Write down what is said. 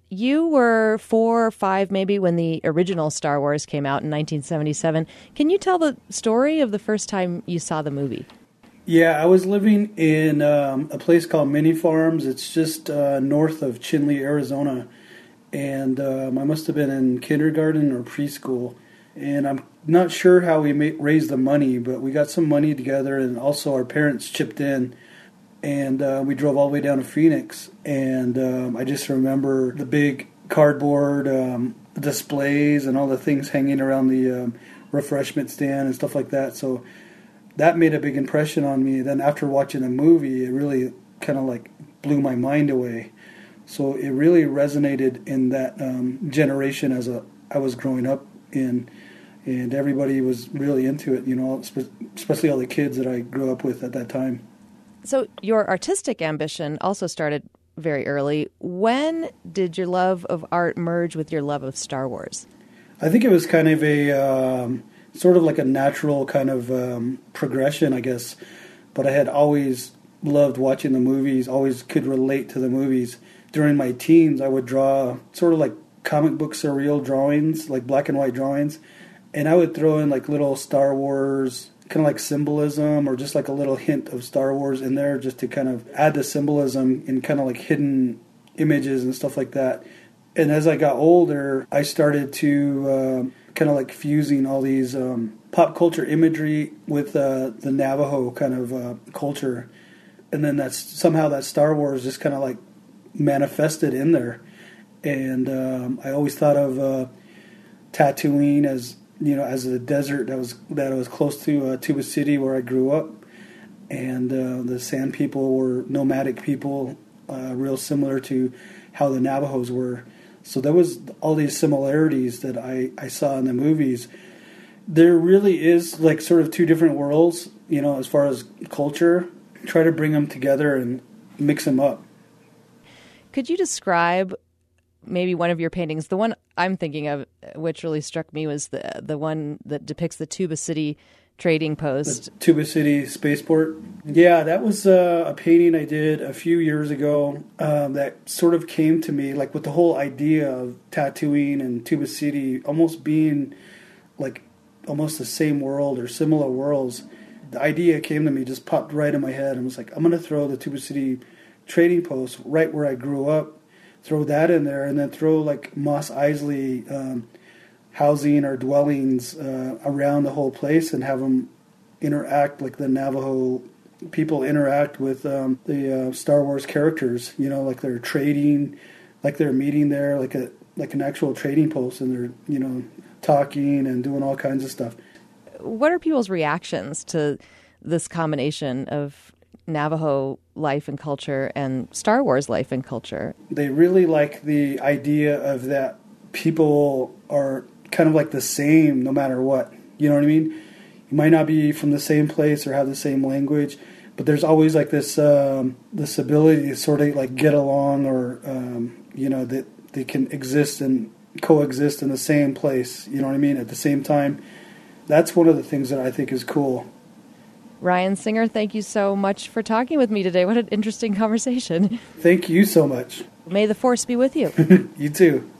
You were 4 or 5 maybe when the original Star Wars came out in 1977. Can you tell the story of the first time you saw the movie? Yeah, I was living in a place called Mini Farms. It's just north of Chinle, Arizona. And I must have been in kindergarten or preschool. And I'm not sure how we raised the money, but we got some money together, and also our parents chipped in. And we drove all the way down to Phoenix. And I just remember the big cardboard displays and all the things hanging around the refreshment stand and stuff like that. So that made a big impression on me. Then after watching the movie, it really kind of like blew my mind away. So it really resonated in that generation I was growing up in, and everybody was really into it, especially all the kids that I grew up with at that time. So your artistic ambition also started very early. When did your love of art merge with your love of Star Wars? I think it was kind of a sort of like a natural kind of progression, I guess. But I had always loved watching the movies, always could relate to the movies. During my teens, I would draw sort of like comic book surreal drawings, like black and white drawings. And I would throw in like little Star Wars, kind of like symbolism, or just like a little hint of Star Wars in there, just to kind of add the symbolism in kind of like hidden images and stuff like that. And as I got older, I started to kind of like fusing all these pop culture imagery with the Navajo kind of culture. And then somehow that Star Wars just kind of like manifested in there. And I always thought of Tatooine as a desert that was close to Tuba City, where I grew up. And the Sand people were nomadic people, real similar to how the Navajos were. So there was all these similarities that I saw in the movies. There really is like sort of two different worlds, as far as culture. Try to bring them together and mix them up. Could you describe maybe one of your paintings? The one I'm thinking of, which really struck me, was the one that depicts the Tuba City trading post. The Tuba City spaceport. Yeah, that was a painting I did a few years ago that sort of came to me, like with the whole idea of Tatooine and Tuba City almost being like almost the same world or similar worlds. The idea came to me, just popped right in my head. I was like, I'm going to throw the Tuba City trading post right where I grew up, throw that in there, and then throw like Mos Eisley housing or dwellings around the whole place, and have them interact like the Navajo people interact with the Star Wars characters. Like they're trading, like they're meeting there, like an actual trading post, and they're talking and doing all kinds of stuff. What are people's reactions to this combination of Navajo life and culture and Star Wars life and culture? They really like the idea of that people are kind of like the same no matter what. You know what I mean? You might not be from the same place or have the same language, but there's always like this ability to sort of like get along, or that they can exist and coexist in the same place. You know what I mean? At the same time. That's one of the things that I think is cool. Ryan Singer, thank you so much for talking with me today. What an interesting conversation. Thank you so much. May the Force be with you. You too.